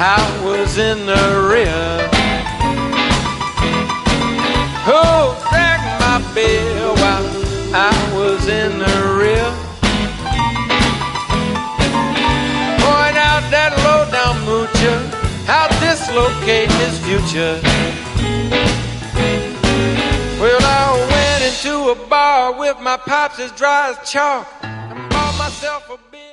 I was in the rear. Oh, crack my bill while I was in the rear. Point out that low-down moocher, how dislocate his future. Well, I went into a bar with my pops as dry as chalk and bought myself a beer.